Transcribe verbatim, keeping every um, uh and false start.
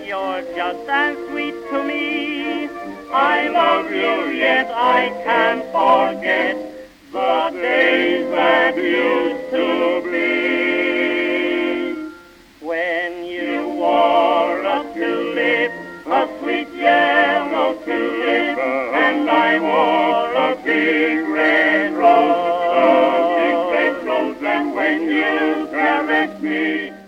you're just as sweet to me. I love you, yet I can't forget the days that used to be. When you wore a tulip, a sweet yellow tulip, and I wore a big red rose, a big red rose, and when you caressed me,